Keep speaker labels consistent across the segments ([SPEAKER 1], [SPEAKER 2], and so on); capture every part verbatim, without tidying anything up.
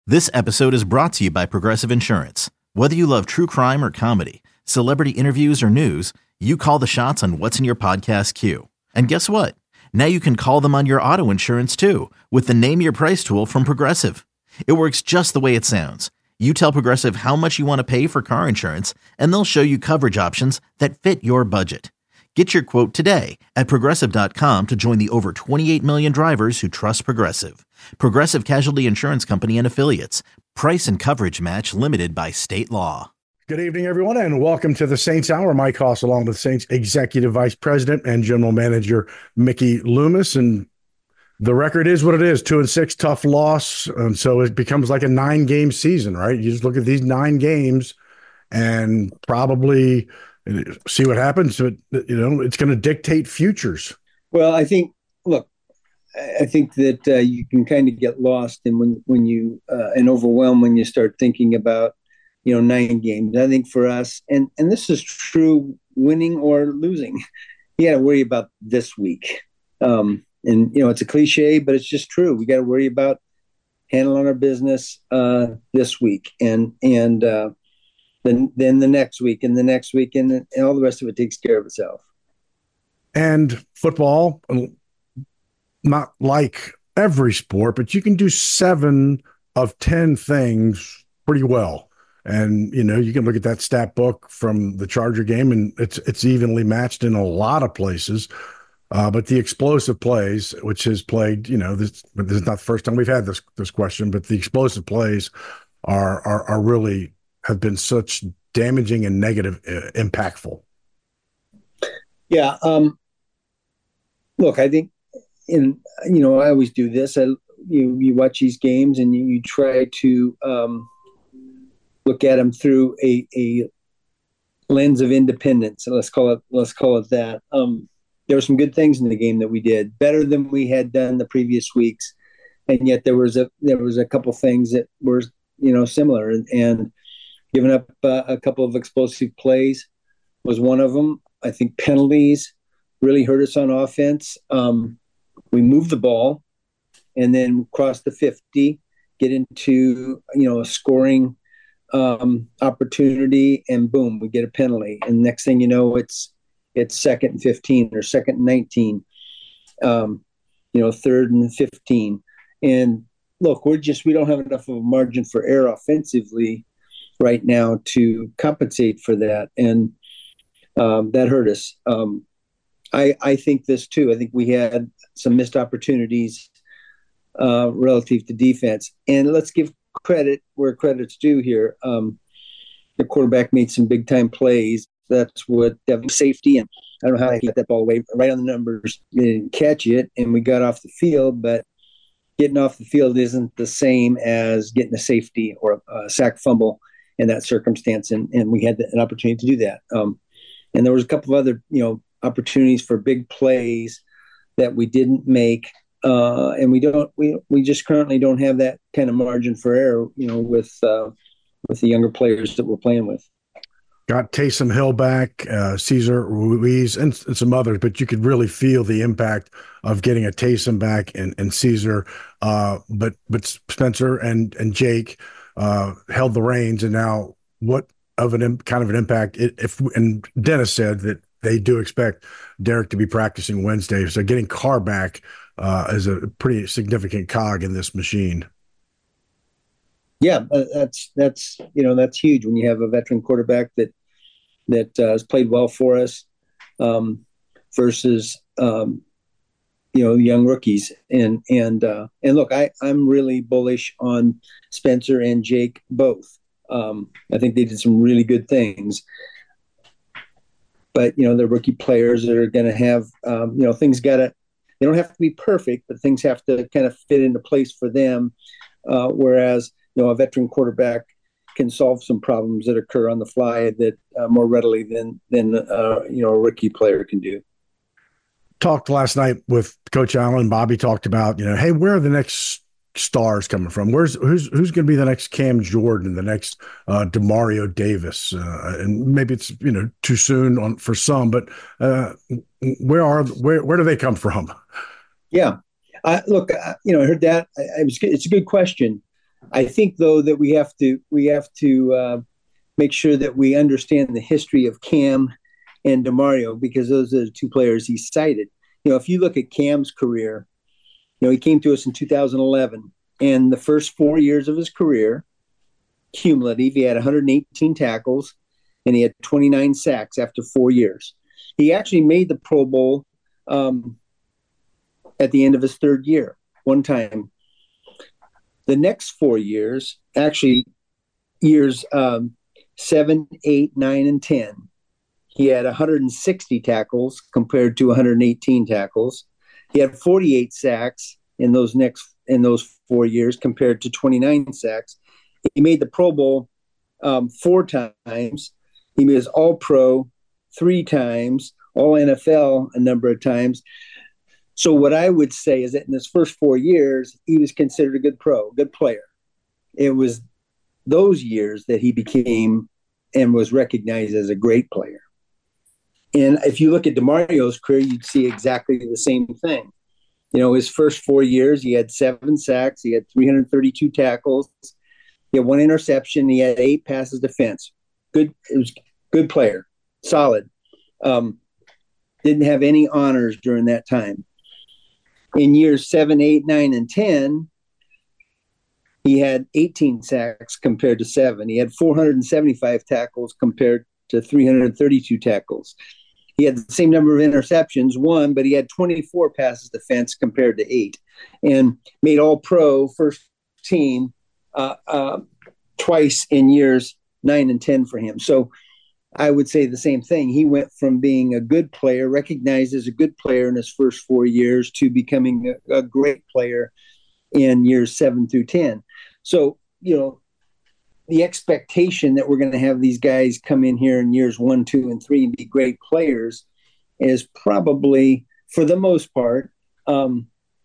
[SPEAKER 1] This episode is brought to you by Progressive Insurance. Whether you love true crime or comedy, celebrity interviews or news, you call the shots on what's in your podcast queue. And guess what? Now you can call them on your auto insurance too with the Name Your Price tool from Progressive. It works just the way it sounds. You tell Progressive how much you want to pay for car insurance, and they'll show you coverage options that fit your budget. Get your quote today at progressive dot com to join the over twenty-eight million drivers who trust Progressive. Progressive Casualty Insurance Company and Affiliates. Price and coverage match limited by state law.
[SPEAKER 2] Good evening, everyone, and welcome to the Saints Hour. Mike Hoss, along with Saints Executive Vice President and General Manager Mickey Loomis. And the record is what it is, two and six, tough loss. And so it becomes like a nine-game season, right? You just look at these nine games and probably see what happens. But, you know, it's going to dictate futures.
[SPEAKER 3] Well, I think, look, I think that uh, you can kind of get lost in when, when you, uh, and overwhelmed when you start thinking about, you know, nine games. I think for us, and, and this is true winning or losing, you got to worry about this week. Um, and, you know, it's a cliche, but it's just true. We got to worry about handling our business uh, this week and, and uh, then, then the next week and the next week and, and all the rest of it takes care of itself.
[SPEAKER 2] And football, not like every sport, but you can do seven of ten things pretty well. And, you know, you can look at that stat book from the Charger game, and it's it's evenly matched in a lot of places. Uh, but the explosive plays, which has played, you know, this, this is not the first time we've had this this question, but the explosive plays are are, are really have been such damaging and negative, uh, impactful.
[SPEAKER 3] Yeah. Um, look, I think, in you know, I always do this. I you you watch these games and you, you try to um, look at them through a, a lens of independence. So let's call it let's call it that. Um, there were some good things in the game that we did, better than we had done the previous weeks, and yet there was a there was a couple things that were, you know, similar. And, and giving up uh, a couple of explosive plays was one of them. I think penalties really hurt us on offense. Um, we moved the ball and then cross the fifty, get into, you know, a scoring um, opportunity, and boom, we get a penalty. And next thing you know, it's it's second and fifteen or second and nineteen, um, you know, third and fifteen. And look, we're just, we don't have enough of a margin for error offensively right now to compensate for that. And um, that hurt us. Um, I, I think this too. I think we had some missed opportunities uh, relative to defense. And let's give credit where credit's due here. Um, the quarterback made some big time plays. That's what safety, and I don't know how he got that ball away right on the numbers. They didn't catch it, and we got off the field. But getting off the field isn't the same as getting a safety or a, a sack fumble in that circumstance. And and we had an opportunity to do that. Um, and there was a couple of other, you know, opportunities for big plays that we didn't make, uh, and we don't. We we just currently don't have that kind of margin for error, you know, with uh, with the younger players that we're playing with.
[SPEAKER 2] Got Taysom Hill back, uh, Cesar Ruiz, and, and some others, but you could really feel the impact of getting a Taysom back and and Cesar. Uh, but but Spencer and and Jake uh, held the reins, and now what of an kind of an impact? It, if and Dennis said that they do expect Derek to be practicing Wednesday. So getting Carr back uh, is a pretty significant cog in this machine.
[SPEAKER 3] Yeah, that's, that's, you know, that's huge when you have a veteran quarterback that, that uh, has played well for us um, versus, um, you know, young rookies. And, and, uh, and look, I, I'm really bullish on Spencer and Jake both. Um, I think they did some really good things. But, you know, they're rookie players that are going to have, um, you know, things got to, they don't have to be perfect, but things have to kind of fit into place for them. Uh, whereas, you know, a veteran quarterback can solve some problems that occur on the fly that uh, more readily than, than uh, you know, a rookie player can do.
[SPEAKER 2] Talked last night with Coach Allen. Bobby talked about, you know, hey, where are the next stars coming from? Where's who's who's going to be the next Cam Jordan, the next uh, Demario Davis? Uh, and maybe it's, you know, too soon on for some, but uh, where are where where do they come from?
[SPEAKER 3] Yeah, uh, look, uh, you know, I heard that. I, I was. It's a good question. I think though that we have to we have to uh, make sure that we understand the history of Cam and DeMario, because those are the two players he cited. You know, if you look at Cam's career, you know, he came to us in two thousand eleven, and the first four years of his career, cumulative, he had one hundred eighteen tackles, and he had twenty-nine sacks after four years. He actually made the Pro Bowl um, at the end of his third year, one time. The next four years, actually years um, seven, eight, nine, and ten, he had one hundred sixty tackles compared to one hundred eighteen tackles. He had forty-eight sacks in those next in those four years compared to twenty-nine sacks. He made the Pro Bowl um, four times. He was All-Pro three times, All N F L a number of times. So what I would say is that in his first four years, he was considered a good pro, good player. It was those years that he became and was recognized as a great player. And if you look at DeMario's career, you'd see exactly the same thing. You know, his first four years, he had seven sacks, he had three hundred thirty-two tackles, he had one interception, he had eight passes defense. Good, it was good player, solid. Um, didn't have any honors during that time. In years seven, eight, nine, and ten, he had eighteen sacks compared to seven. He had four hundred seventy-five tackles compared to three hundred thirty-two tackles. He had the same number of interceptions, one, but he had twenty-four passes defense compared to eight, and made All-Pro first team uh, uh, twice in years nine and ten for him. So I would say the same thing. He went from being a good player, recognized as a good player in his first four years, to becoming a, a great player in years seven through ten. So, you know, the expectation that we're going to have these guys come in here in years one, two, and three and be great players is probably, for the most part, um,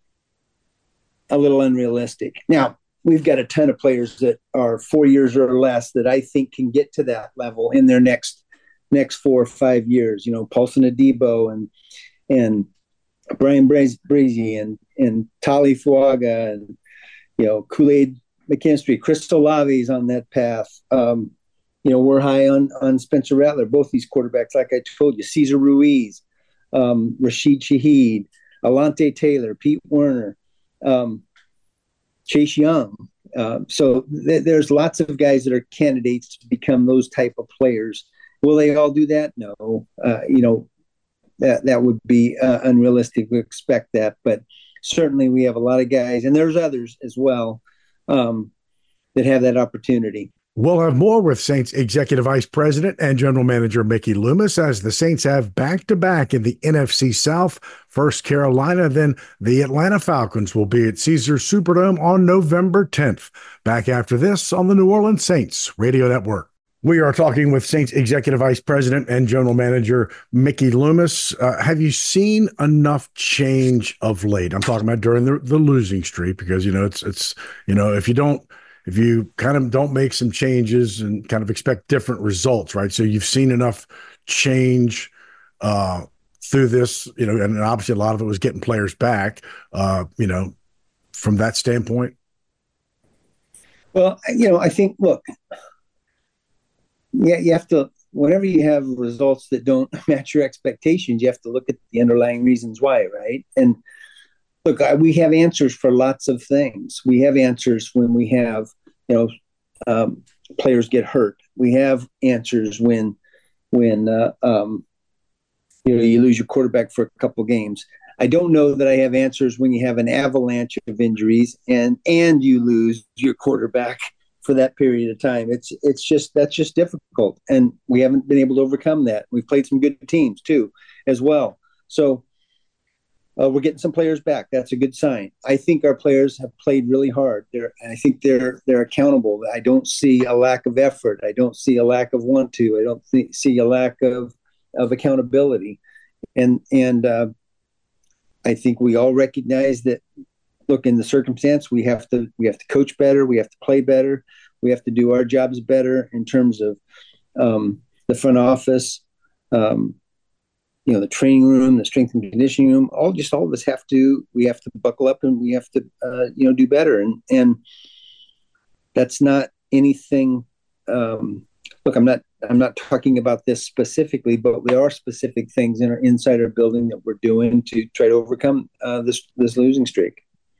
[SPEAKER 3] a little unrealistic. Now, we've got a ton of players that are four years or less that I think can get to that level in their next next four or five years. You know, Paulson Adebo and and Brian Brazy and and Tali Fuaga and, you know, Kool-Aid McKinstry, Chris Olave's on that path. Um, you know, we're high on on Spencer Rattler, both these quarterbacks, like I told you, Cesar Ruiz, um, Rashid Shaheed, Alante Taylor, Pete Werner, um, Chase Young. Uh, so th- there's lots of guys that are candidates to become those type of players. Will they all do that? No. Uh, you know, that that would be uh, unrealistic to expect that. But certainly we have a lot of guys, and there's others as well, um, that have that opportunity.
[SPEAKER 2] We'll have more with Saints Executive Vice President and General Manager Mickey Loomis, as the Saints have back-to-back in the N F C South. First Carolina, then the Atlanta Falcons will be at Caesars Superdome on November tenth. Back after this on the New Orleans Saints Radio Network. We are talking with Saints Executive Vice President and General Manager Mickey Loomis. Uh, have you seen enough change of late? I'm talking about during the, the losing streak, because, you know, it's, it's, you know, if you don't, if you kind of don't make some changes and kind of expect different results, right? So you've seen enough change uh, through this, you know, and obviously a lot of it was getting players back, uh, you know, from that standpoint.
[SPEAKER 3] Well, you know, I think, look, yeah, you have to, whenever you have results that don't match your expectations, you have to look at the underlying reasons why, right? And look, I, we have answers for lots of things. We have answers when we have, you know, um, players get hurt. We have answers when, when uh, um, you know, you lose your quarterback for a couple games. I don't know that I have answers when you have an avalanche of injuries and and you lose your quarterback for that period of time. It's it's just that's just difficult, and we haven't been able to overcome that. We've played some good teams too, as well. So. Uh, we're getting some players back. That's a good sign. I think our players have played really hard. They're, I think they're they're accountable. I don't see a lack of effort. I don't see a lack of want to. I don't th- see a lack of of accountability. And and uh, I think we all recognize that. Look, in the circumstance, we have to we have to coach better. We have to play better. We have to do our jobs better in terms of um, the front office. Um, you know, the training room, the strength and conditioning room, all just all of us have to, we have to buckle up and we have to, uh, you know, do better. And, and that's not anything. Um, look, I'm not I'm not talking about this specifically, but there are specific things in our inside our building that we're doing to try to overcome uh, this this losing streak.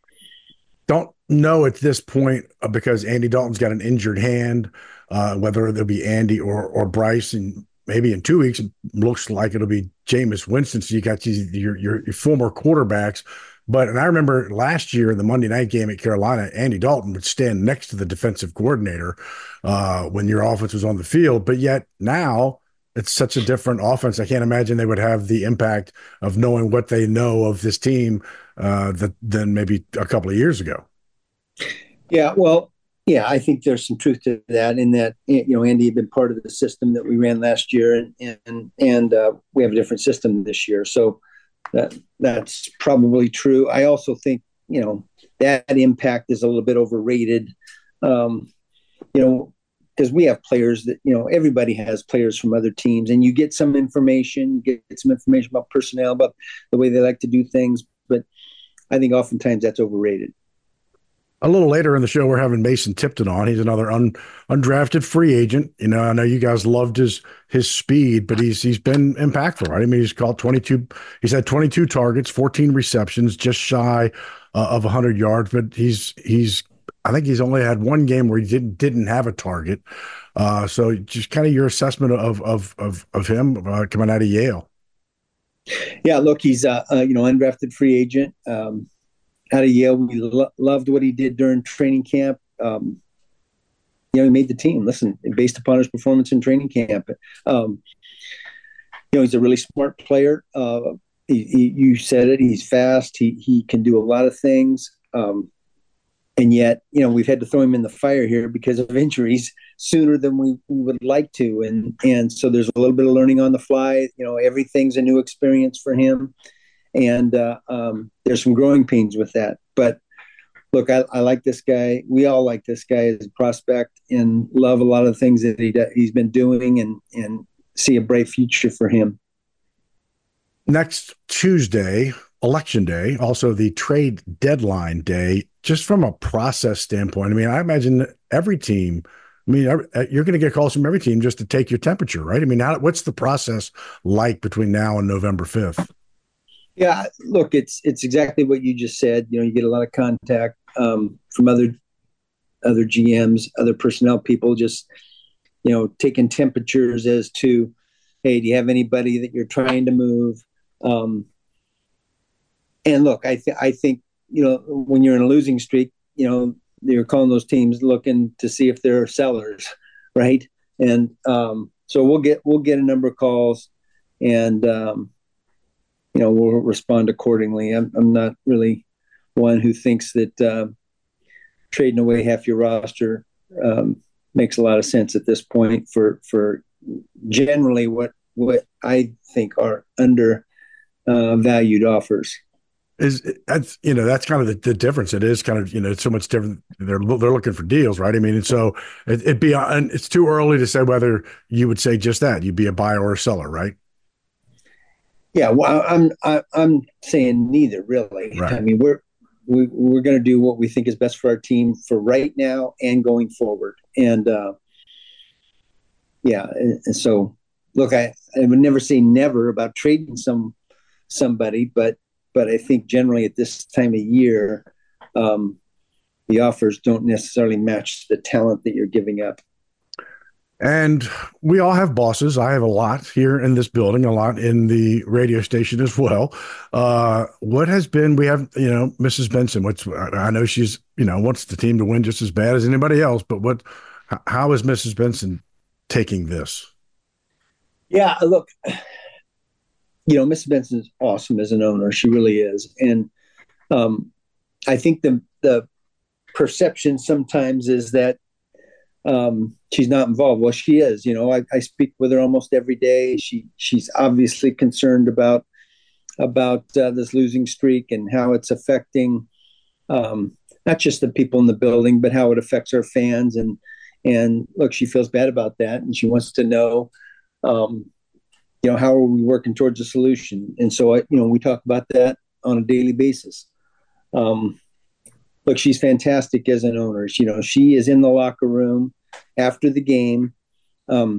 [SPEAKER 2] Don't know at this point uh, because Andy Dalton's got an injured hand, uh, whether it'll be Andy or or Bryce, and maybe in two weeks it looks like it'll be Jameis Winston. So you got these, your, your your former quarterbacks. But and I remember last year in the Monday night game at Carolina, Andy Dalton would stand next to the defensive coordinator uh, when your offense was on the field. But yet now it's such a different offense. I can't imagine they would have the impact of knowing what they know of this team uh, that, than maybe a couple of years ago.
[SPEAKER 3] Yeah, well, yeah, I think there's some truth to that. In that, you know, Andy had been part of the system that we ran last year, and and and uh, we have a different system this year. So that that's probably true. I also think, you know, that impact is a little bit overrated. Um, you know, because we have players that, you know, everybody has players from other teams, and you get some information, you get some information about personnel, about the way they like to do things. But I think oftentimes that's overrated.
[SPEAKER 2] A little later in the show, we're having Mason Tipton on. He's another un, undrafted free agent. You know, I know you guys loved his his speed, but he's he's been impactful, right? I mean, he's called twenty-two. He's had twenty-two targets, fourteen receptions, just shy uh, of one hundred yards. But he's he's I think he's only had one game where he didn't didn't have a target. Uh, so just kind of your assessment of of of of him uh, coming out of Yale.
[SPEAKER 3] Yeah, look, he's a, a you know undrafted free agent. Um, out of Yale, we lo- loved what he did during training camp. Um, you know, he made the team. Listen, based upon his performance in training camp, um, you know, he's a really smart player. Uh, he, he, you said it. He's fast. He he can do a lot of things. Um, and yet, you know, we've had to throw him in the fire here because of injuries sooner than we, we would like to. And and so there's a little bit of learning on the fly. You know, everything's a new experience for him. And uh, um, there's some growing pains with that. But look, I, I like this guy. We all like this guy as a prospect and love a lot of the things that he do, he's been doing, and, and see a bright future for him.
[SPEAKER 2] Next Tuesday, Election Day, also the trade deadline day, just from a process standpoint. I mean, I imagine every team, I mean, you're going to get calls from every team just to take your temperature, right? I mean, how, what's the process like between now and November fifth?
[SPEAKER 3] Yeah, look, it's it's exactly what you just said. You know, you get a lot of contact um, from other other G Ms, other personnel people, just, you know, taking temperatures as to, hey, do you have anybody that you're trying to move? Um, and look, I th- I think, you know, when you're in a losing streak, you know, you're calling those teams looking to see if they're sellers, right? And um, so we'll get we'll get a number of calls, and um, you know, we'll respond accordingly. I'm, I'm not really one who thinks that uh, trading away half your roster um, makes a lot of sense at this point for for generally what what I think are under uh, valued offers.
[SPEAKER 2] Is that's you know that's kind of the, the difference. It is kind of you know it's so much different. They're they're looking for deals, right? I mean, and so it, it'd be and it's too early to say whether you would say just that you'd be a buyer or a seller, right?
[SPEAKER 3] Yeah, well, I'm I, I'm saying neither, really.
[SPEAKER 2] Right.
[SPEAKER 3] I mean, we're we, we're going to do what we think is best for our team for right now and going forward. And uh, yeah, and, and so look, I, I would never say never about trading some somebody, but but I think generally at this time of year, um, the offers don't necessarily match the talent that you're giving up.
[SPEAKER 2] And we all have bosses. I have a lot here in this building, a lot in the radio station as well. Uh, what has been, we have, you know, Missus Benson, what's, I know she's, you know, wants the team to win just as bad as anybody else, but what, how is Missus Benson taking this?
[SPEAKER 3] Yeah, look, you know, Missus Benson is awesome as an owner. She really is. And um, I think the, the perception sometimes is that, Um, she's not involved. Well, she is. You know, I, I speak with her almost every day. She she's obviously concerned about about uh, this losing streak and how it's affecting um, not just the people in the building, but how it affects our fans. And and look, she feels bad about that, and she wants to know, um, you know, how are we working towards a solution? And so, I, you know, we talk about that on a daily basis. Um, look, she's fantastic as an owner. You know, she is in the locker room after the game, um,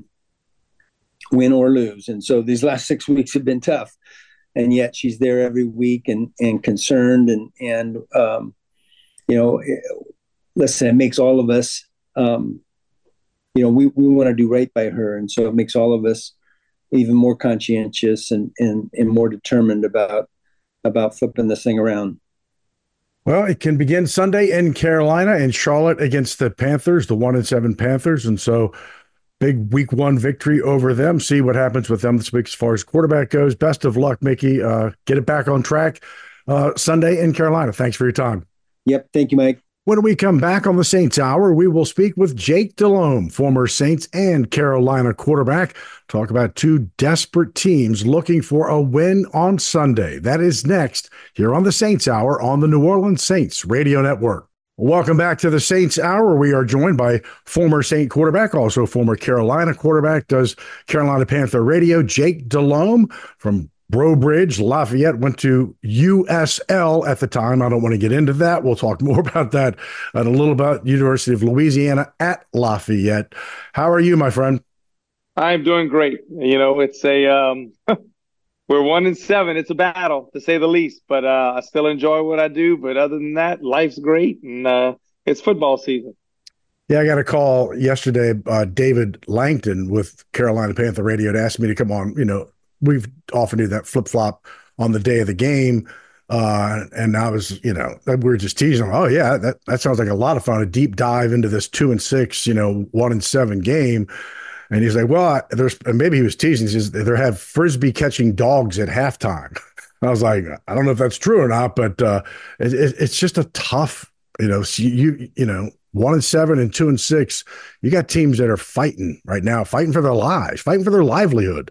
[SPEAKER 3] win or lose. And so these last six weeks have been tough. And yet she's there every week and, and concerned. And, and um, you know, it, listen, it makes all of us, um, you know, we, we want to do right by her. And so it makes all of us even more conscientious and, and, and more determined about, about flipping this thing around.
[SPEAKER 2] Well, it can begin Sunday in Carolina and Charlotte against the Panthers, the one and seven Panthers. And so big week one victory over them. See what happens with them this week as far as quarterback goes. Best of luck, Mickey. Uh, get it back on track uh, Sunday in Carolina. Thanks for your time.
[SPEAKER 3] Yep. Thank you, Mike.
[SPEAKER 2] When we come back on the Saints Hour, we will speak with Jake Delhomme, former Saints and Carolina quarterback. Talk about two desperate teams looking for a win on Sunday. That is next here on the Saints Hour on the New Orleans Saints Radio Network. Welcome back to the Saints Hour. We are joined by former Saint quarterback, also former Carolina quarterback, does Carolina Panther radio, Jake Delhomme from Breaux Bridge, Lafayette, went to U S L at the time. I don't want to get into that. We'll talk more about that and a little about University of Louisiana at Lafayette. How are you, my friend?
[SPEAKER 4] I'm doing great. You know, it's a um, we're one and seven. It's a battle, to say the least. But uh, I still enjoy what I do. But other than that, life's great, and uh, it's football season.
[SPEAKER 2] Yeah, I got a call yesterday. Uh, David Langton with Carolina Panther Radio to ask me to come on. You know, we've often do that flip flop on the day of the game. Uh, and I was, you know, we were just teasing him. Oh yeah, that, that sounds like a lot of fun. A deep dive into this two and six, you know, one and seven game. And he's like, well, there's, and maybe he was teasing. He says they have frisbee catching dogs at halftime. I was like, I don't know if that's true or not, but uh, it, it, it's just a tough, you know, you, you, you know, one and seven and two and six, you got teams that are fighting right now, fighting for their lives, fighting for their livelihood.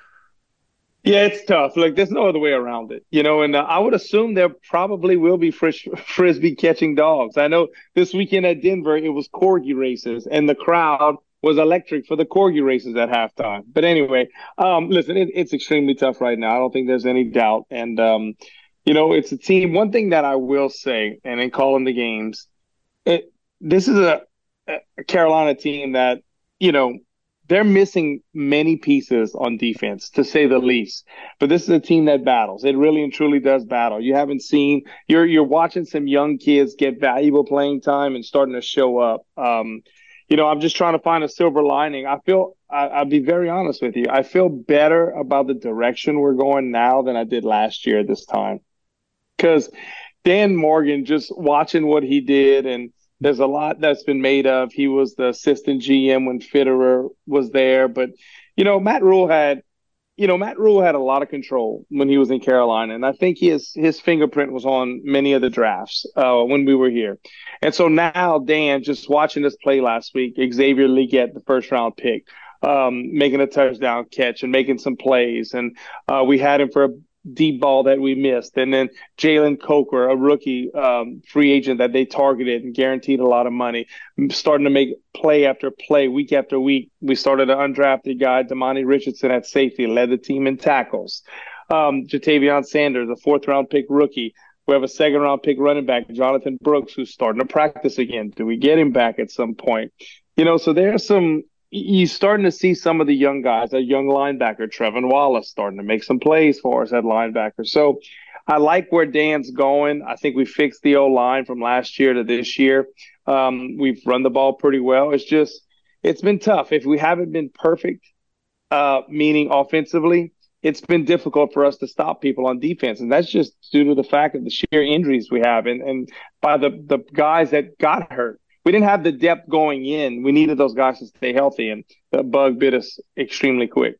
[SPEAKER 4] Yeah, it's tough. Like, there's no other way around it, you know, and uh, I would assume there probably will be frish, frisbee catching dogs. I know this weekend at Denver, it was corgi races, and the crowd was electric for the corgi races at halftime. But anyway, um, listen, it, it's extremely tough right now. I don't think there's any doubt. And, um, you know, it's a team. One thing that I will say, and in calling the games, it, this is a, a Carolina team that, you know, they're missing many pieces on defense, to say the least. But this is a team that battles. It really and truly does battle. You haven't seen you're you're watching some young kids get valuable playing time and starting to show up. Um, you know, I'm just trying to find a silver lining. I feel I, I'll be very honest with you. I feel better about the direction we're going now than I did last year at this time, because Dan Morgan, just watching what he did, and there's a lot that's been made of. He was the assistant G M when Fitterer was there. But, you know, Matt Rule had, you know, Matt Rule had a lot of control when he was in Carolina. And I think his, his fingerprint was on many of the drafts uh, when we were here. And so now, Dan, just watching this play last week, Xavier Legette, the first round pick, um, making a touchdown catch and making some plays. And uh, we had him for a deep ball that we missed. And then Jalen Coker, a rookie um, free agent that they targeted and guaranteed a lot of money, starting to make play after play, week after week. We started an undrafted guy, Damani Richardson, at safety, led the team in tackles. Um, Jatavion Sanders, a fourth-round pick rookie. We have a second-round pick running back, Jonathan Brooks, who's starting to practice again. Do we get him back at some point? You know, so there's some – you're starting to see some of the young guys, a young linebacker, Trevin Wallace, starting to make some plays for us at linebacker. So I like where Dan's going. I think we fixed the O-line from last year to this year. Um, we've run the ball pretty well. It's just, it's been tough. If we haven't been perfect, uh, meaning offensively, it's been difficult for us to stop people on defense. And that's just due to the fact of the sheer injuries we have and, and by the, the guys that got hurt. We didn't have the depth going in. We needed those guys to stay healthy, and the bug bit us extremely quick.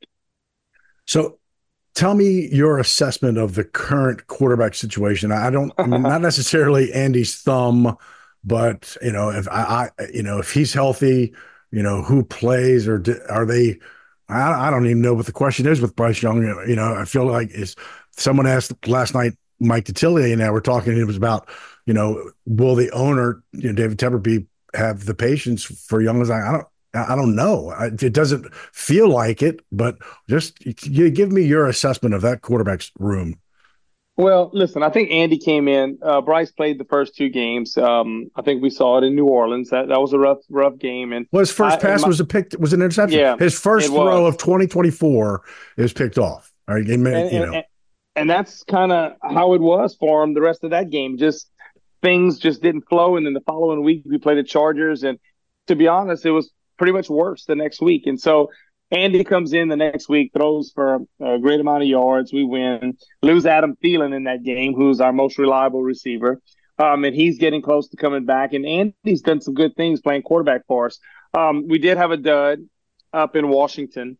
[SPEAKER 2] So tell me your assessment of the current quarterback situation. I don't, I mean, not necessarily Andy's thumb, but, you know, if I, I, you know, if he's healthy, you know, who plays, or do, are they, I, I don't even know what the question is with Bryce Young. You know, I feel like is someone asked last night, Mike Detillier and I were talking, it was about, you know, will the owner, you know, David Tepper, be have the patience for Young? As I, I don't, I don't know. I, it doesn't feel like it, but just you give me your assessment of that quarterback's room.
[SPEAKER 4] Well, listen, I think Andy came in. Uh, Bryce played the first two games. Um, I think we saw it in New Orleans. That that was a rough, rough game. And
[SPEAKER 2] well, his first
[SPEAKER 4] I,
[SPEAKER 2] pass
[SPEAKER 4] my,
[SPEAKER 2] was a pick, was an interception.
[SPEAKER 4] yeah,
[SPEAKER 2] His first
[SPEAKER 4] it
[SPEAKER 2] throw
[SPEAKER 4] was.
[SPEAKER 2] of twenty twenty-four is picked off. All right,
[SPEAKER 4] And,
[SPEAKER 2] you know,
[SPEAKER 4] and, and that's kind of how it was for him the rest of that game. Just things just didn't flow. And then the following week, we played the Chargers. And to be honest, it was pretty much worse the next week. And so Andy comes in the next week, throws for a great amount of yards. We win. Lose Adam Thielen in that game, who's our most reliable receiver. Um, and he's getting close to coming back. And Andy's done some good things playing quarterback for us. Um, we did have a dud up in Washington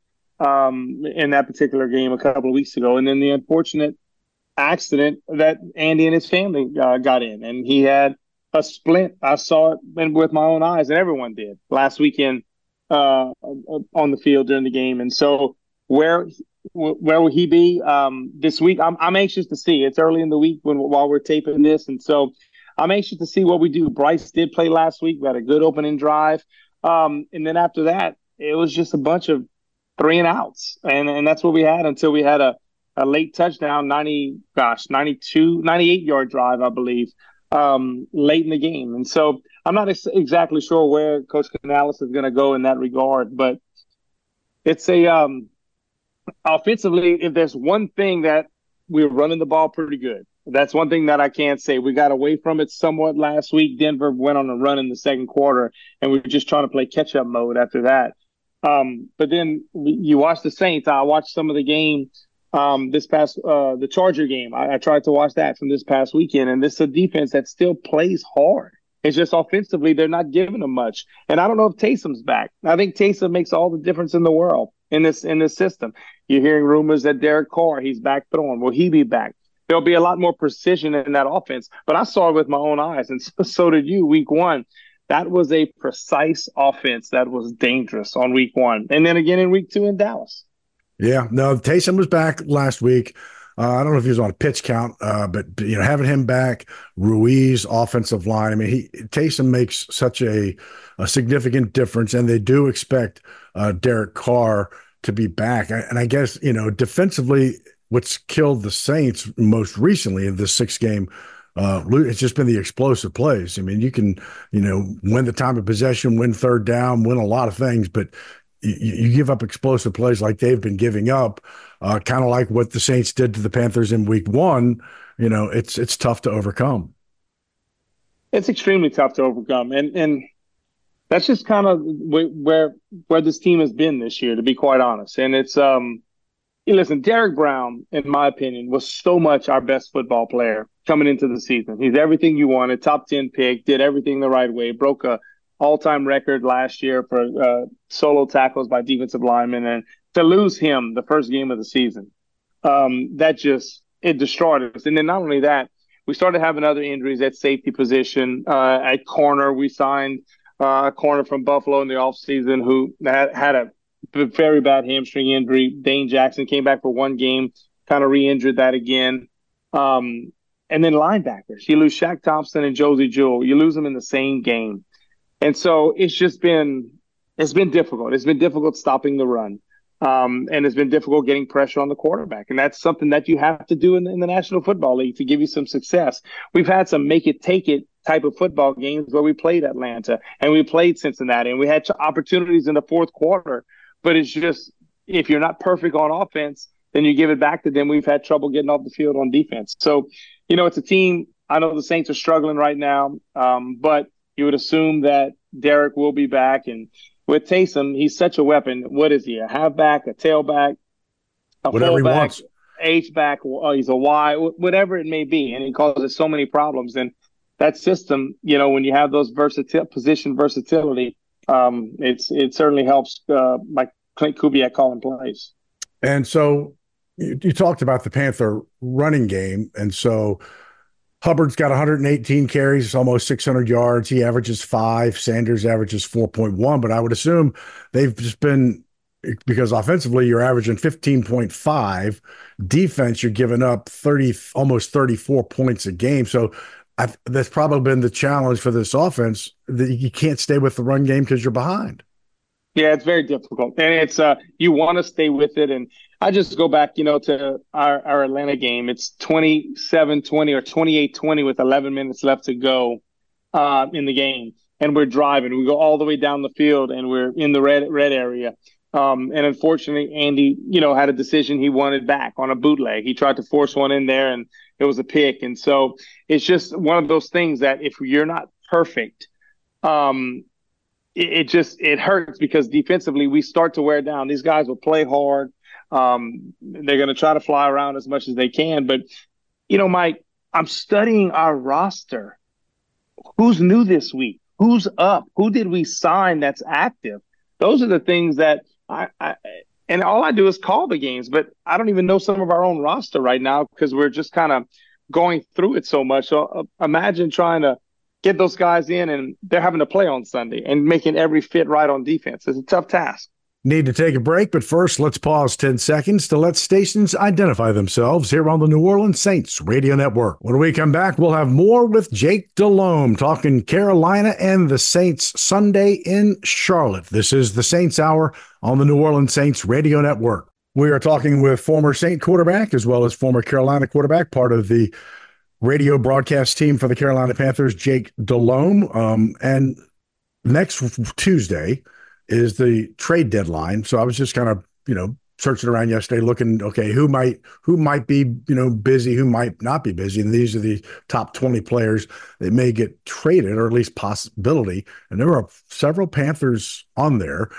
[SPEAKER 4] um, in that particular game a couple of weeks ago. And then the unfortunate accident that Andy and his family uh, got in. And he had a splint. I saw it with my own eyes, and everyone did last weekend uh, on the field during the game. And so where where will he be um, this week? I'm, I'm anxious to see. It's early in the week when while we're taping this. And so I'm anxious to see what we do. Bryce did play last week. We had a good opening drive. Um, and then after that, it was just a bunch of three and outs. And, and that's what we had until we had a, a late touchdown, ninety, gosh, ninety-two, ninety-eight yard drive, I believe, um, late in the game. And so I'm not ex- exactly sure where Coach Canales is going to go in that regard, but it's a, um, offensively, if there's one thing that we're running the ball pretty good, that's one thing that I can't say. We got away from it somewhat last week. Denver went on a run in the second quarter, and we were just trying to play catch-up mode after that. Um, but then you watch the Saints. I watched some of the game um, this past uh, the Charger game. I, I tried to watch that from this past weekend, and this is a defense that still plays hard. It's just offensively they're not giving them much. And I don't know if Taysom's back. I think Taysom makes all the difference in the world in this in this system. You're hearing rumors that Derek Carr, he's back throwing. Will he be back? There'll be a lot more precision in that offense. But I saw it with my own eyes, and so, so did you week one. That was a precise offense that was dangerous on week one. And then again in week two in Dallas.
[SPEAKER 2] Yeah, no, Taysom was back last week. Uh, I don't know if he was on a pitch count, uh, but, you know, having him back, Ruiz, offensive line. I mean, he Taysom makes such a, a significant difference, and they do expect uh, Derek Carr to be back. And I guess, you know, defensively, what's killed the Saints most recently in this six-game uh, it's just been the explosive plays. I mean, you can, you know, win the time of possession, win third down, win a lot of things, but you, you give up explosive plays like they've been giving up, uh, kind of like what the Saints did to the Panthers in week one. You know, it's it's tough to overcome.
[SPEAKER 4] It's extremely tough to overcome, and and that's just kind of where where this team has been this year, to be quite honest. And it's um. Listen, Derek Brown, in my opinion, was so much our best football player coming into the season. He's everything you wanted, top ten pick, did everything the right way, broke a all-time record last year for uh, solo tackles by defensive linemen. And to lose him the first game of the season, um, that just, it destroyed us. And then not only that, we started having other injuries at safety position. Uh, at corner, we signed uh, a corner from Buffalo in the offseason who had, had a very bad hamstring injury. Dane Jackson came back for one game, kind of re-injured that again. Um, and then linebackers. You lose Shaq Thompson and Josie Jewell. You lose them in the same game. And so it's just been it's been difficult. It's been difficult stopping the run. Um, and it's been difficult getting pressure on the quarterback. And that's something that you have to do in, in the National Football League to give you some success. We've had some make-it-take-it type of football games where we played Atlanta and we played Cincinnati, and we had opportunities in the fourth quarter. But it's just, if you're not perfect on offense, then you give it back to them. We've had trouble getting off the field on defense. So, you know, it's a team. I know the Saints are struggling right now, um, but you would assume that Derek will be back. And with Taysom, he's such a weapon. What is he, a halfback, a tailback, a
[SPEAKER 2] whatever
[SPEAKER 4] fullback,
[SPEAKER 2] he wants.
[SPEAKER 4] H-back, uh, he's a Y, whatever it may be. And he causes so many problems. And that system, you know, when you have those versatile position versatility, Um, it's it certainly helps, uh, like Clint Kubiak calling plays.
[SPEAKER 2] And so you, you talked about the Panther running game, and so Hubbard's got one hundred eighteen carries, almost six hundred yards. He averages five. Sanders averages four point one. But I would assume they've just been, because offensively you're averaging fifteen point five. Defense, you're giving up thirty, almost thirty-four points a game. So I've, that's probably been the challenge for this offense, that you can't stay with the run game because you're behind.
[SPEAKER 4] Yeah, it's very difficult. And it's uh you want to stay with it. And I just go back, you know, to our, our Atlanta game. It's twenty-seven twenty or twenty-eight twenty with eleven minutes left to go uh, in the game. And we're driving. We go all the way down the field and we're in the red red area. Um, and unfortunately, Andy, you know, had a decision he wanted back on a bootleg. He tried to force one in there and it was a pick. And so it's just one of those things that if you're not perfect, um, it, it just it hurts because defensively we start to wear down. These guys will play hard. Um, they're going to try to fly around as much as they can. But, you know, Mike, I'm studying our roster. Who's new this week? Who's up? Who did we sign that's active? Those are the things that I, I and all I do is call the games, but I don't even know some of our own roster right now because we're just kind of going through it so much. So uh, imagine trying to get those guys in and they're having to play on Sunday and making every fit right on defense. It's a tough task.
[SPEAKER 2] Need to take a break, but first, let's pause ten seconds to let stations identify themselves here on the New Orleans Saints Radio Network. When we come back, we'll have more with Jake Delhomme talking Carolina and the Saints Sunday in Charlotte. This is the Saints Hour on the New Orleans Saints Radio Network. We are talking with former Saint quarterback as well as former Carolina quarterback, part of the radio broadcast team for the Carolina Panthers, Jake Delhomme. Um, and next Tuesday is the trade deadline. So I was just kind of, you know, searching around yesterday, looking, okay, who might who might be, you know, busy, who might not be busy. And these are the top twenty players that may get traded, or at least possibility. And there are several Panthers on there.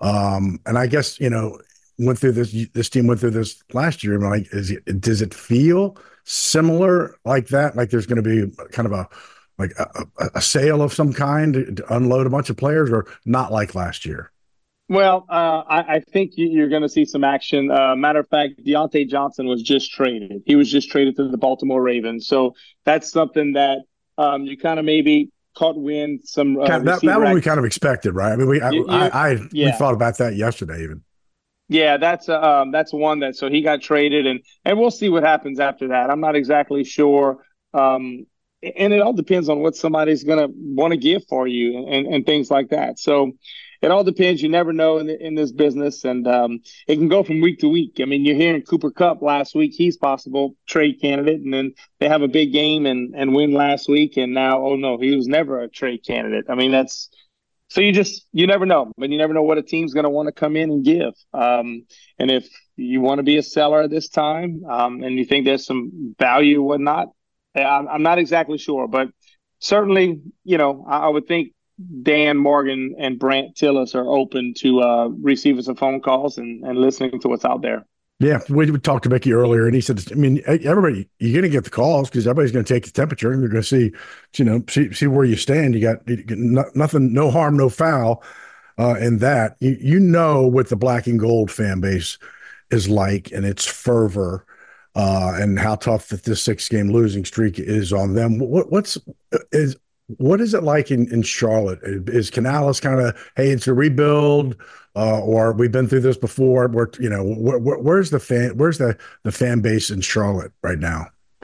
[SPEAKER 2] Um, and I guess, you know, went through this, this team went through this last year. I'm like, is it, does it feel similar like that? Like there's going to be kind of a, like a, a sale of some kind to, to unload a bunch of players, or not like last year?
[SPEAKER 4] Well, uh, I, I think you're going to see some action. Uh, matter of fact, Deontay Johnson was just traded. He was just traded to the Baltimore Ravens. So that's something that um, you kind of maybe caught wind. Some uh,
[SPEAKER 2] that, that one we kind of expected, right? I mean, we I, you, I, I yeah. we thought about that yesterday even.
[SPEAKER 4] Yeah, that's uh, um, that's one that so he got traded, and and we'll see what happens after that. I'm not exactly sure. Um, And it all depends on what somebody's going to want to give for you and, and things like that. So it all depends. You never know in, the, in this business. And um, it can go from week to week. I mean, you're hearing Cooper Kupp last week. He's possible trade candidate. And then they have a big game and, and win last week. And now, oh, no, he was never a trade candidate. I mean, that's – so you just – you never know. But you never know what a team's going to want to come in and give. Um, and if you want to be a seller at this time um, and you think there's some value or whatnot, I'm not exactly sure, but certainly, you know, I would think Dan Morgan and Brant Tillis are open to uh, receiving some phone calls and, and listening to what's out there.
[SPEAKER 2] Yeah, we talked to Mickey earlier, and he said, I mean, everybody, you're going to get the calls because everybody's going to take the temperature, and they're going to see, you know, see see where you stand. You got, you got no, nothing, no harm, no foul uh, in that. You, you know what the black and gold fan base is like and its fervor. Uh, and how tough that this six-game losing streak is on them. What, what's is what is it like in, in Charlotte? Is Canales kind of, hey, it's a rebuild, uh, or we've been through this before? Where you know, where, where, where's the fan? Where's the the fan base in Charlotte right now?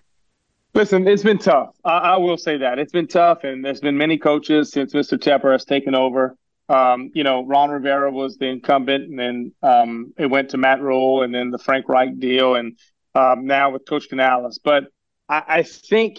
[SPEAKER 4] Listen, it's been tough. I, I will say that it's been tough, and there's been many coaches since Mister Tepper has taken over. Um, you know, Ron Rivera was the incumbent, and then um, it went to Matt Rule, and then the Frank Reich deal, and Um, now with Coach Canales. But I, I think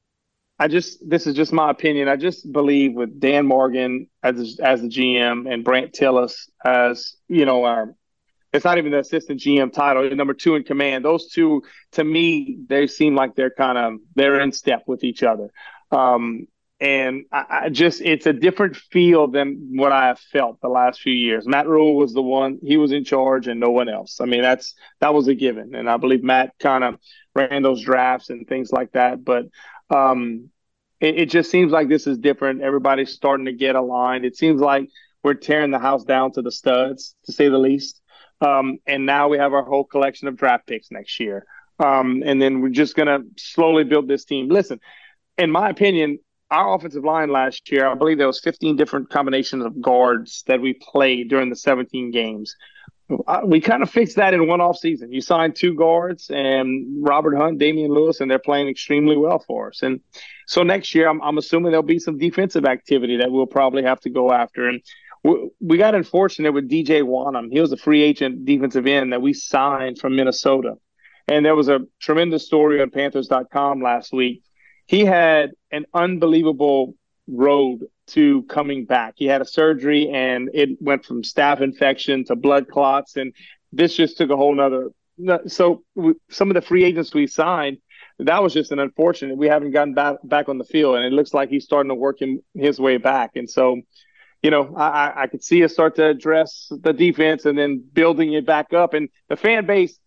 [SPEAKER 4] I just this is just my opinion. I just believe with Dan Morgan as as the G M and Brant Tillis as, you know, our it's not even the assistant G M title, number two in command. Those two, to me, they seem like they're kind of they're in step with each other. Um, and I, I just it's a different feel than what I have felt the last few years. Matt Rule was the one, he was in charge and no one else. I mean, that's that was a given. And I believe Matt kind of ran those drafts and things like that. But um, it, it just seems like this is different. Everybody's starting to get aligned. It seems like we're tearing the house down to the studs, to say the least. Um, and now we have our whole collection of draft picks next year. Um, and then we're just going to slowly build this team. Listen, in my opinion, our offensive line last year, I believe there was fifteen different combinations of guards that we played during the seventeen games. We kind of fixed that in one off season. You signed two guards and Robert Hunt, Damian Lewis, and they're playing extremely well for us. And so next year, I'm, I'm assuming there'll be some defensive activity that we'll probably have to go after. And we, we got unfortunate with D J Wanham. He was a free agent defensive end that we signed from Minnesota. And there was a tremendous story on Panthers dot com last week. He had an unbelievable road to coming back. He had a surgery and it went from staph infection to blood clots. And this just took a whole nother. So we, some of the free agents we signed, that was just an unfortunate. We haven't gotten back, back on the field. And it looks like he's starting to work him, his way back. And so, you know, I, I could see us start to address the defense and then building it back up. And the fan base,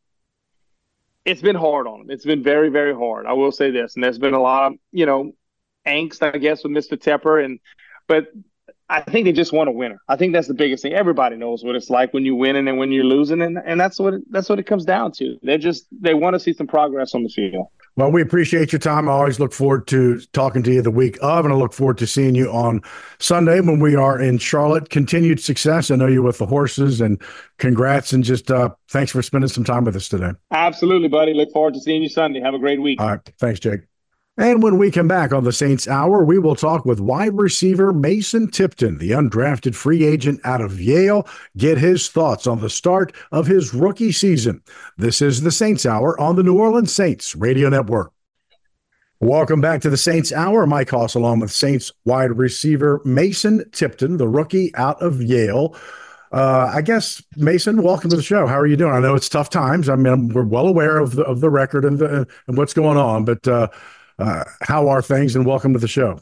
[SPEAKER 4] it's been hard on them. It's been very, very hard. I will say this. And there's been a lot of, you know, angst, I guess, with Mister Tepper. And but I think they just want a winner. I think that's the biggest thing. Everybody knows what it's like when you're winning and when you're losing. And, and that's what it, that's what it comes down to. They're just they want to see some progress on the field.
[SPEAKER 2] Well, we appreciate your time. I always look forward to talking to you the week of, and I look forward to seeing you on Sunday when we are in Charlotte. Continued success. I know you're with the horses, and congrats, and just uh, thanks for spending some time with us today.
[SPEAKER 4] Absolutely, buddy. Look forward to seeing you Sunday. Have a great week.
[SPEAKER 2] All right. Thanks, Jake. And when we come back on the Saints Hour, we will talk with wide receiver Mason Tipton, the undrafted free agent out of Yale, get his thoughts on the start of his rookie season. This is the Saints Hour on the New Orleans Saints Radio Network. Welcome back to the Saints Hour. Mike Hoss along with Saints wide receiver Mason Tipton, the rookie out of Yale. Uh, I guess, Mason, welcome to the show. How are you doing? I know it's tough times. I mean, we're well aware of the of the record and the and what's going on, but uh, uh, how are things? And welcome to the show.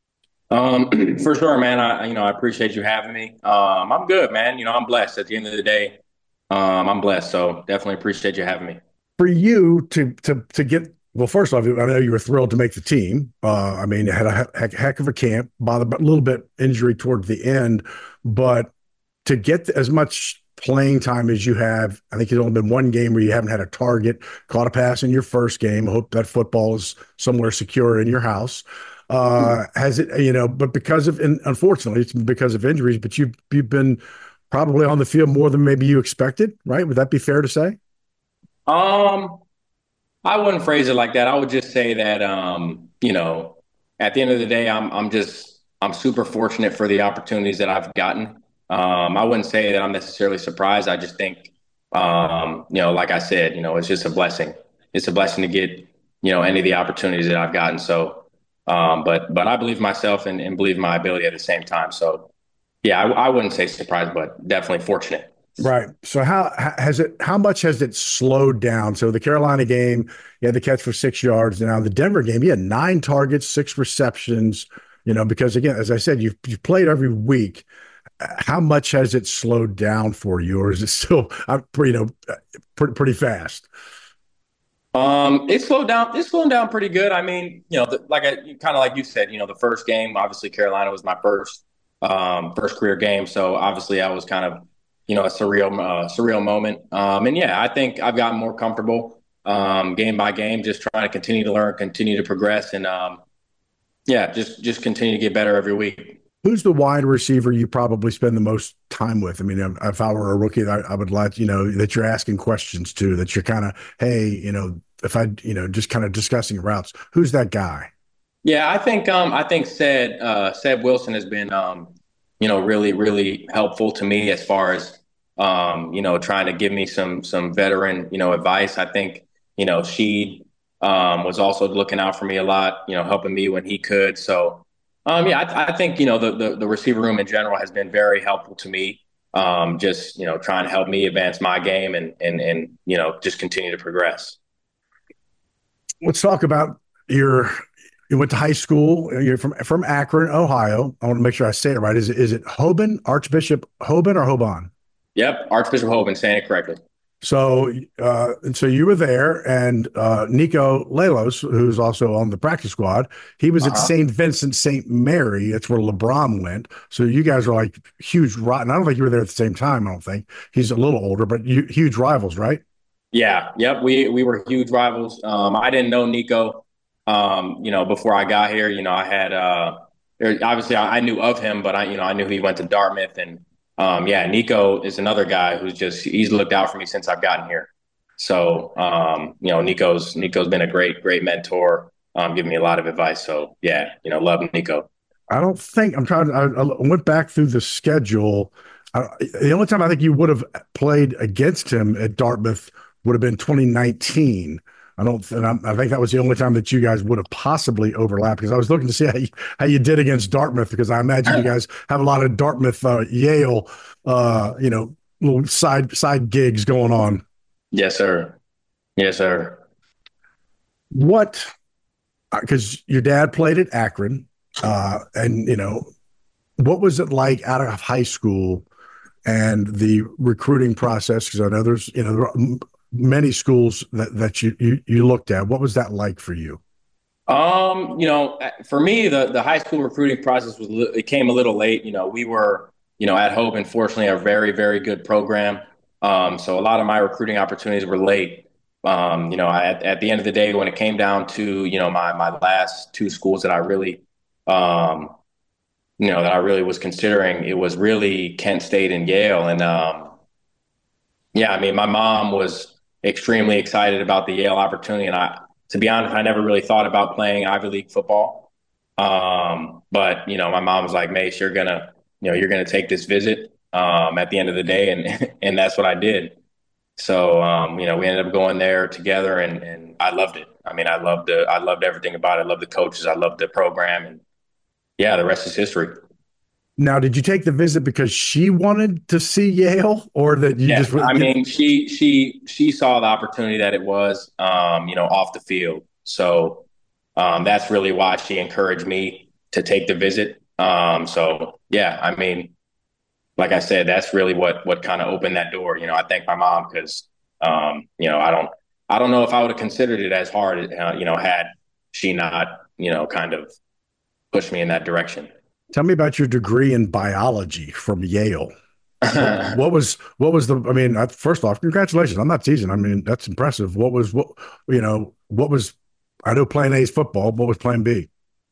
[SPEAKER 5] Um, for sure, man. I you know I appreciate you having me. Um, I'm good, man. You know, I'm blessed. At the end of the day, um, I'm blessed. So definitely appreciate you having me.
[SPEAKER 2] For you to to to get well, first off, I know you were thrilled to make the team. Uh, I mean, you had a heck, heck of a camp, bothered a little bit injury toward the end, but to get as much playing time as you have, I think it's only been one game where you haven't had a target, caught a pass in your first game. I hope that football is somewhere secure in your house. Uh, has it, you know, but because of, and unfortunately, it's because of injuries, but you've, you've been probably on the field more than maybe you expected, right? Would that be fair to say?
[SPEAKER 5] Um, I wouldn't phrase it like that. I would just say that, um, you know, at the end of the day, I'm, I'm just, I'm super fortunate for the opportunities that I've gotten. Um, I wouldn't say that I'm necessarily surprised. I just think, um, you know, like I said, you know, it's just a blessing. It's a blessing to get, you know, any of the opportunities that I've gotten. So, um, but, but I believe myself and, and believe my ability at the same time. So yeah, I, I wouldn't say surprised, but definitely fortunate.
[SPEAKER 2] Right. So how has it, how much has it slowed down? So the Carolina game, you had the catch for six yards. And now the Denver game, you had nine targets, six receptions, you know, because again, as I said, you've, you've played every week. How much has it slowed down for you, or is it still, uh, you know, pretty, pretty fast?
[SPEAKER 5] Um, it slowed down. It's slowing down pretty good. I mean, you know, the, like I kind of like you said, you know, the first game, obviously Carolina was my first, um, first career game. So obviously I was kind of, you know, a surreal, uh, surreal moment. Um, and yeah, I think I've gotten more comfortable, um, game by game, just trying to continue to learn, continue to progress. And, um, yeah, just, just continue to get better every week.
[SPEAKER 2] Who's the wide receiver you probably spend the most time with? I mean, if I were a rookie, I, I would like, you know, that you're asking questions to, that you're kind of, hey, you know, if I, you know, just kind of discussing routes. Who's that guy?
[SPEAKER 5] Yeah, I think, um, I think Sed, uh, Sed Wilson has been, um, you know, really, really helpful to me as far as, um, you know, trying to give me some, some veteran, you know, advice. I think, you know, she, um, was also looking out for me a lot, you know, helping me when he could. So, Um, yeah, I, I think, you know, the, the, the receiver room in general has been very helpful to me. Um, just, you know, trying to help me advance my game and, and, and, you know, just continue to progress.
[SPEAKER 2] Let's talk about your, you went to high school. You're from, from Akron, Ohio. I want to make sure I say it right. Is it, is it Hoban, Archbishop Hoban or Hoban?
[SPEAKER 5] Yep. Archbishop Hoban, saying it correctly.
[SPEAKER 2] So, uh, and so you were there, and uh, Nico Lalos, who's also on the practice squad, he was uh-huh. at Saint Vincent Saint Mary. That's where LeBron went. So you guys are like huge. And I don't think you were there at the same time. I don't think he's a little older, but you, huge rivals, right?
[SPEAKER 5] Yeah. Yep. We we were huge rivals. Um, I didn't know Nico, um, you know, before I got here. You know, I had uh, obviously I, I knew of him, but I, you know, I knew he went to Dartmouth and. Um, yeah, Nico is another guy who's just, he's looked out for me since I've gotten here. So, um, you know, Nico's, Nico's been a great, great mentor, um, giving me a lot of advice. So yeah, you know, love Nico.
[SPEAKER 2] I don't think I'm trying to, I, I went back through the schedule. I, the only time I think you would have played against him at Dartmouth would have been twenty nineteen. I don't, and I, I think that was the only time that you guys would have possibly overlapped, because I was looking to see how you, how you did against Dartmouth, because I imagine you guys have a lot of Dartmouth, uh, Yale, uh, you know, little side side gigs going on.
[SPEAKER 5] Yes, sir. Yes, sir.
[SPEAKER 2] What, because your dad played at Akron, uh, and, you know, what was it like out of high school and the recruiting process? Because I know there's, you know, there are many schools that, that you, you, you looked at. What was that like for you?
[SPEAKER 5] Um, you know, for me, the, the high school recruiting process was, it came a little late. You know, we were, you know, at Hope, unfortunately, a very, very good program. Um, so a lot of my recruiting opportunities were late. Um, you know, I, at, at the end of the day, when it came down to, you know, my, my last two schools that I really, um, you know, that I really was considering, it was really Kent State and Yale. And, um, yeah, I mean, my mom was extremely excited about the Yale opportunity. And I, to be honest, I never really thought about playing Ivy League football. Um, but, you know, my mom was like, Mace, you're going to, you know, you're going to take this visit, um, at the end of the day. And, and that's what I did. So, um, you know, we ended up going there together, and, and I loved it. I mean, I loved the, I loved everything about it. I loved the coaches. I loved the program. And yeah, the rest is history.
[SPEAKER 2] Now, did you take the visit because she wanted to see Yale, or that you
[SPEAKER 5] yeah,
[SPEAKER 2] just?
[SPEAKER 5] I mean, she she she saw the opportunity that it was, um, you know, off the field. So um, that's really why she encouraged me to take the visit. Um, so yeah, I mean, like I said, that's really what what kind of opened that door. You know, I thank my mom, because um, you know, I don't I don't know if I would have considered it as hard, uh, you know, had she not, you know, kind of pushed me in that direction.
[SPEAKER 2] Tell me about your degree in biology from Yale. what, what was what was the? I mean, first off, congratulations. I'm not teasing. I mean, that's impressive. What was what? You know, what was? I know plan A is football. What was plan B?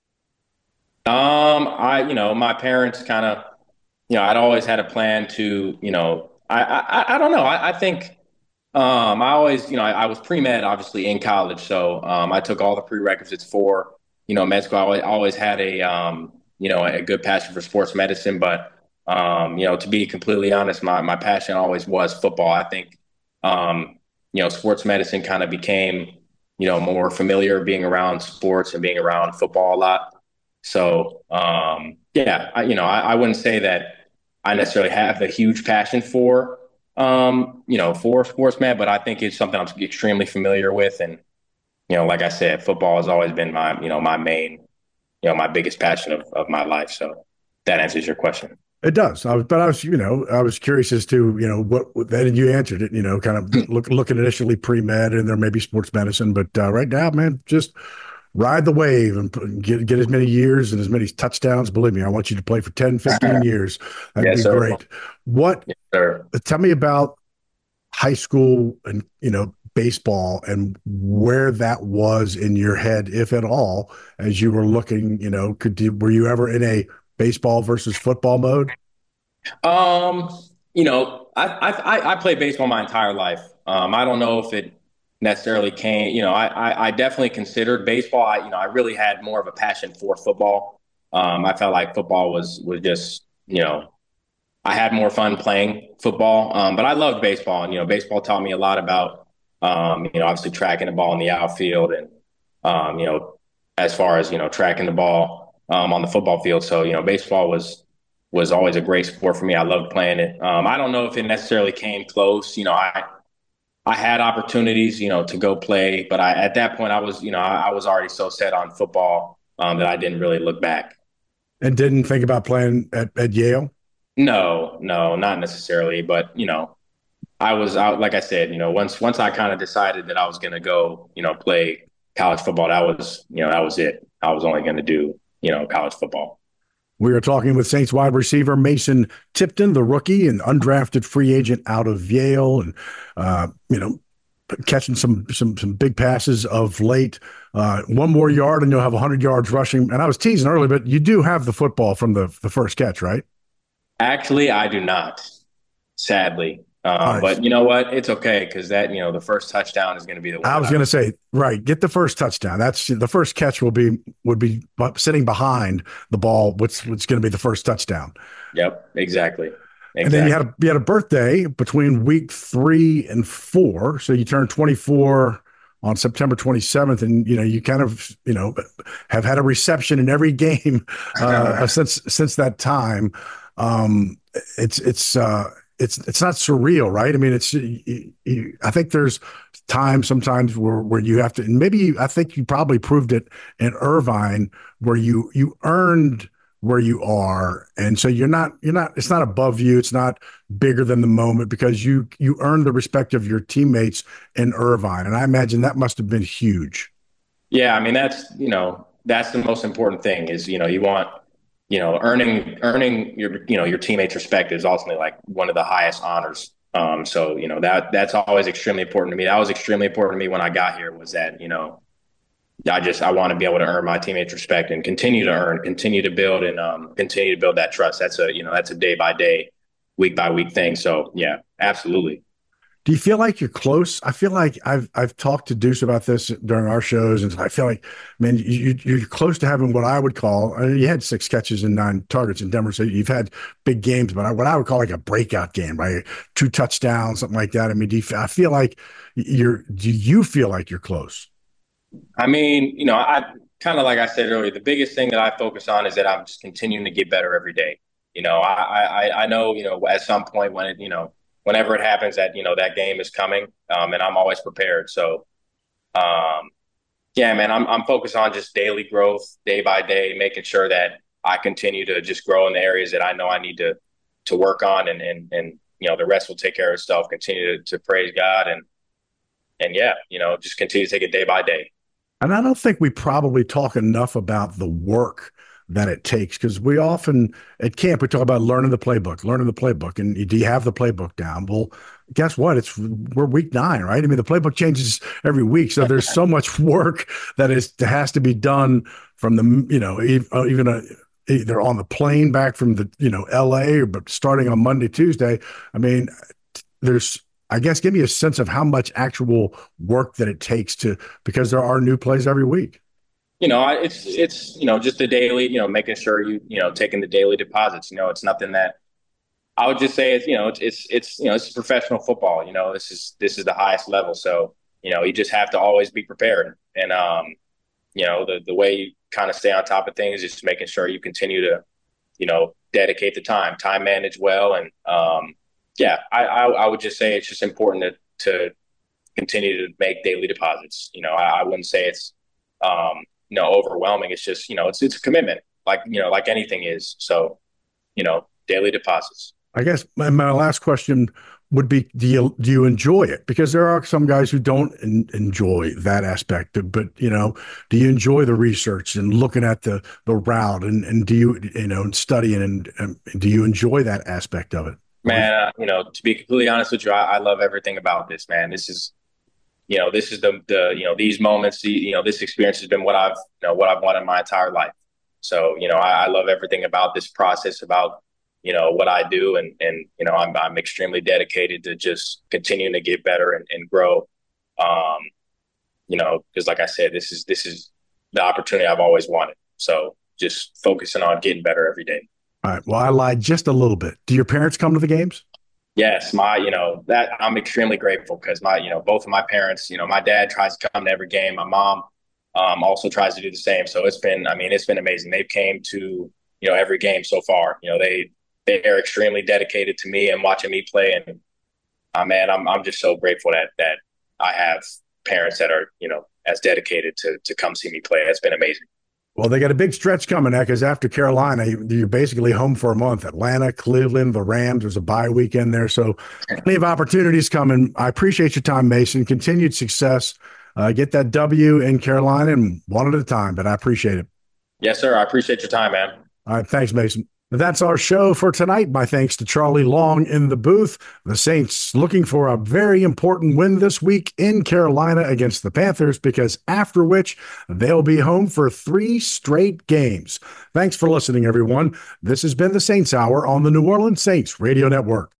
[SPEAKER 5] Um, I you know, my parents kind of, you know, I'd always had a plan to, you know, I I, I don't know. I, I think um, I always, you know, I, I was pre-med obviously in college, so um, I took all the prerequisites for, you know, med school. I always, always had a um, you know, a good passion for sports medicine, but um, you know, to be completely honest, my my passion always was football. I think um, you know, sports medicine kind of became, you know, more familiar being around sports and being around football a lot. So um, yeah, I, you know, I, I wouldn't say that I necessarily have a huge passion for, um, you know, for sports med, but I think it's something I'm extremely familiar with. And, you know, like I said, football has always been my, you know, my main, you know, my biggest passion of, of my life. So that answers your question.
[SPEAKER 2] It does. I was, but I was, you know, I was curious as to, you know, what, then you answered it, you know, kind of look, looking initially pre-med, and there may be sports medicine, but uh, right now, man, just ride the wave and get get as many years and as many touchdowns. Believe me, I want you to play for ten, fifteen years. That'd yes, be sir. Great. What, yes, sir. Tell me about high school and, you know, baseball, and where that was in your head, if at all, as you were looking, you know, could you, were you ever in a baseball versus football mode?
[SPEAKER 5] Um, you know, I, I, I played baseball my entire life. Um, I don't know if it necessarily came, you know, I, I, I definitely considered baseball. I, you know, I really had more of a passion for football. Um, I felt like football was, was just, you know, I had more fun playing football. Um, but I loved baseball, and, you know, baseball taught me a lot about, um, you know, obviously tracking the ball in the outfield, and, um, you know, as far as, you know, tracking the ball, um, on the football field. So, you know, baseball was, was always a great sport for me. I loved playing it. Um, I don't know if it necessarily came close. You know, I, I had opportunities, you know, to go play, but I, at that point I was, you know, I, I was already so set on football, um, that I didn't really look back.
[SPEAKER 2] And didn't think about playing at, at Yale?
[SPEAKER 5] No, no, not necessarily. But, you know, I was out, like I said, you know, once, once I kind of decided that I was going to go, you know, play college football, that was, you know, that was it. I was only going to do, you know, college football.
[SPEAKER 2] We are talking with Saints wide receiver Mason Tipton, the rookie and undrafted free agent out of Yale, and uh, you know, catching some some some big passes of late. Uh, one more yard, and you'll have one hundred yards rushing. And I was teasing earlier, but you do have the football from the the first catch, right?
[SPEAKER 5] Actually, I do not. Sadly, Um,
[SPEAKER 2] Nice.
[SPEAKER 5] but you know what? It's okay because that, you know, the first touchdown is going to be the one.
[SPEAKER 2] I was going to say, right, get the first touchdown. That's the first catch will be would be sitting behind the ball, which which is going to be the first touchdown.
[SPEAKER 5] Yep, exactly. exactly.
[SPEAKER 2] And then you had a, you had a birthday between week three and four, so you turned twenty-four on September twenty-seventh, and you know you kind of you know have had a reception in every game uh, since since that time. Um, it's it's. Uh, It's it's not surreal, right? I mean, it's. You, you, I think there's times sometimes where where you have to, and maybe you, I think you probably proved it in Irvine, where you you earned where you are, and so you're not you're not. It's not above you. It's not bigger than the moment because you you earned the respect of your teammates in Irvine, and I imagine that must have been huge.
[SPEAKER 5] Yeah, I mean that's you know that's the most important thing is you know you want. You know, earning earning your you know your teammates' respect is ultimately like one of the highest honors. Um, so you know that that's always extremely important to me. That was extremely important to me when I got here. Was that you know, I just I want to be able to earn my teammates' respect and continue to earn, continue to build, and um, continue to build that trust. That's a you know that's a day by day, week by week thing. So yeah, absolutely.
[SPEAKER 2] Do you feel like you're close? I feel like I've I've talked to Deuce about this during our shows, and I feel like, man, you, you're close to having what I would call. I mean, you had six catches and nine targets in Denver, so you've had big games, but what I would call like a breakout game, right? Two touchdowns, something like that. I mean, do you, I feel like you're. Do you feel like you're close?
[SPEAKER 5] I mean, you know, I kind of like I said earlier, the biggest thing that I focus on is that I'm just continuing to get better every day. You know, I I, I know you know at some point when it you know. Whenever it happens that, you know, that game is coming, um, and I'm always prepared. So, um, yeah, man, I'm, I'm focused on just daily growth, day by day, making sure that I continue to just grow in the areas that I know I need to, to work on and, and, and, you know, the rest will take care of itself, continue to, to praise God and, and yeah, you know, just continue to take it day by day.
[SPEAKER 2] And I don't think we probably talk enough about the work that it takes because we often at camp we talk about learning the playbook, learning the playbook, and do you have the playbook down? Well, guess what? It's we're week nine, right? I mean, the playbook changes every week, so there's so much work that is that has to be done from the you know even a, either on the plane back from the you know L A or but starting on Monday, Tuesday. I mean, there's. I guess give me a sense of how much actual work that it takes to because there are new plays every week.
[SPEAKER 5] You know, it's, it's, you know, just the daily, you know, making sure you, you know, taking the daily deposits, you know, it's nothing that I would just say it's, you know, it's, it's, it's, you know, it's professional football, you know, this is, this is the highest level. So, you know, you just have to always be prepared. And, um, you know, the, the way you kind of stay on top of things is just making sure you continue to, you know, dedicate the time, time manage well. And, um, yeah, I, I, I would just say it's just important to, to continue to make daily deposits. You know, I, I wouldn't say it's, um, you know, overwhelming. It's just, you know, it's, it's a commitment like, you know, like anything is. So, you know, daily deposits.
[SPEAKER 2] I guess my, my last question would be, do you, do you enjoy it? Because there are some guys who don't in, enjoy that aspect, but, you know, do you enjoy the research and looking at the, the route and, and do you, you know, and studying and, and do you enjoy that aspect of it?
[SPEAKER 5] Man, uh, you know, to be completely honest with you, I, I love everything about this, man. This is, you know, this is the, the, you know, these moments, the, you know, this experience has been what I've, you know, what I've wanted my entire life. So, you know, I, I love everything about this process, about, you know, what I do. And, and, you know, I'm, I'm extremely dedicated to just continuing to get better and, and grow. Um, you know, because like I said, this is, this is the opportunity I've always wanted. So just focusing on getting better every day.
[SPEAKER 2] All right. Well, I lied just a little bit. Do your parents come to the games?
[SPEAKER 5] Yes, my, you know, that I'm extremely grateful because my, you know, both of my parents, you know, my dad tries to come to every game. My mom um, also tries to do the same. So it's been, I mean, it's been amazing. They've came to, you know, every game so far. You know, they, they are extremely dedicated to me and watching me play. And uh, man, I'm, I'm just so grateful that, that I have parents that are, you know, as dedicated to, to come see me play. It's been amazing.
[SPEAKER 2] Well, they got a big stretch coming because after Carolina, you're basically home for a month. Atlanta, Cleveland, the Rams, there's a bye weekend there. So plenty of opportunities coming. I appreciate your time, Mason. Continued success. Uh, get that W in Carolina and one at a time, but I appreciate it.
[SPEAKER 5] Yes, sir. I appreciate your time, man.
[SPEAKER 2] All right. Thanks, Mason. That's our show for tonight. My thanks to Charlie Long in the booth. The Saints looking for a very important win this week in Carolina against the Panthers, because after which they'll be home for three straight games. Thanks for listening, everyone. This has been the Saints Hour on the New Orleans Saints Radio Network.